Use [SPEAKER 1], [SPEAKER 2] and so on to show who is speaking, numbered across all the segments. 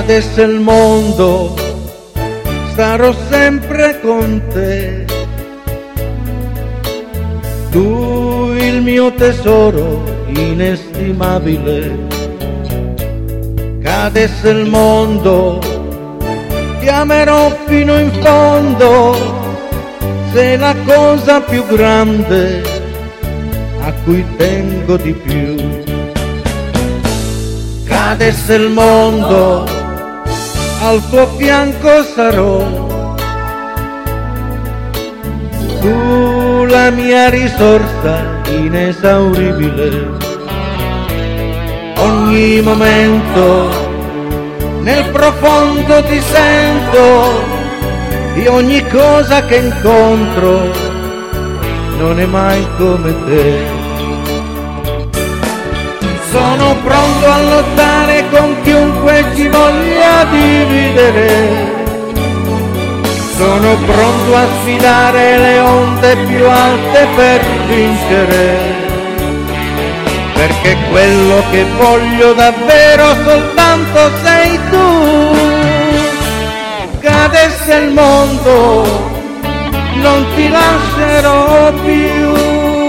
[SPEAKER 1] cadesse il mondo, sarò sempre con te. Tu il mio tesoro inestimabile. Cadesse il mondo, ti amerò fino in fondo. Sei la cosa più grande a cui tengo di più. Cadesse il mondo, al tuo fianco sarò. Tu la mia risorsa inesauribile. Ogni momento nel profondo ti sento, di ogni cosa che incontro non è mai come te. Sono pronto a lottare con chiunque ci voglia dividere. Sono pronto a sfidare le onde più alte per vincere. Perché quello che voglio davvero soltanto sei tu. Cadesse il mondo, non ti lascerò più.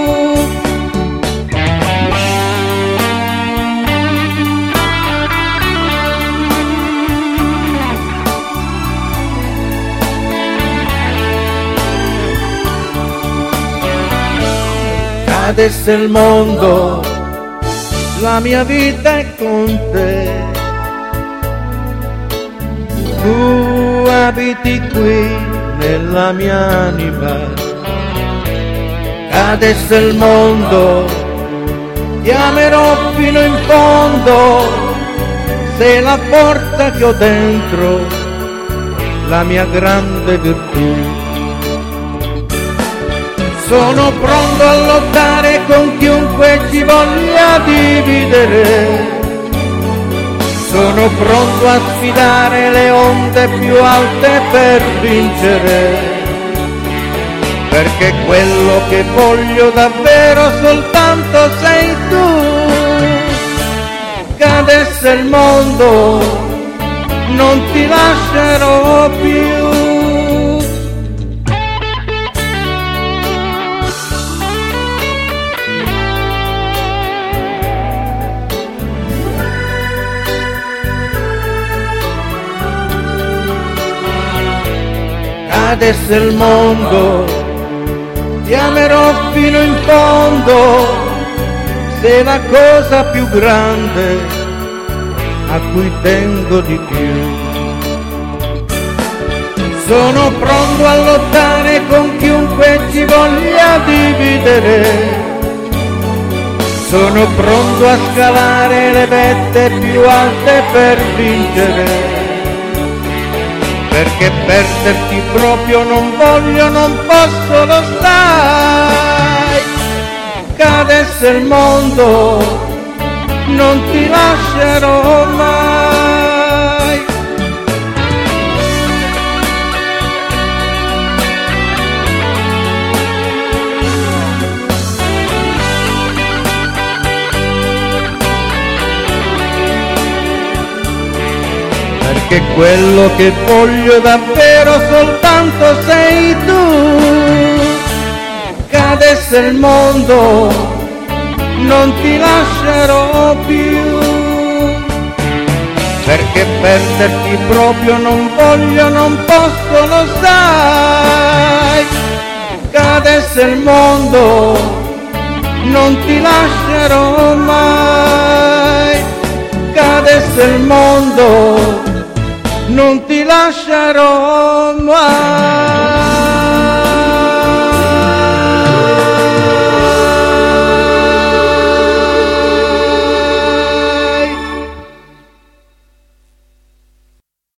[SPEAKER 1] Cadesse il mondo, la mia vita è con te. Tu abiti qui nella mia anima. Cadesse il mondo, ti amerò fino in fondo. Sei la forza che ho dentro, la mia grande virtù. Sono pronto a lottare con chiunque ci voglia dividere. Sono pronto a sfidare le onde più alte per vincere. Perché quello che voglio davvero soltanto sei tu. Cadesse il mondo, non ti lascerò più. Cadesse il mondo, ti amerò fino in fondo. Sei la cosa più grande a cui tengo di più. Sono pronto a lottare con chiunque ci voglia dividere. Sono pronto a scalare le vette più alte per vincere. Perché perderti proprio non voglio, non posso, lo sai. Cadesse il mondo, non ti lascerò mai. Perché quello che voglio davvero soltanto sei tu. Cadesse il mondo, non ti lascerò più. Perché perderti proprio non voglio, non posso, lo sai. Cadesse il mondo, non ti lascerò mai. Cadesse il mondo, non ti lascerò mai.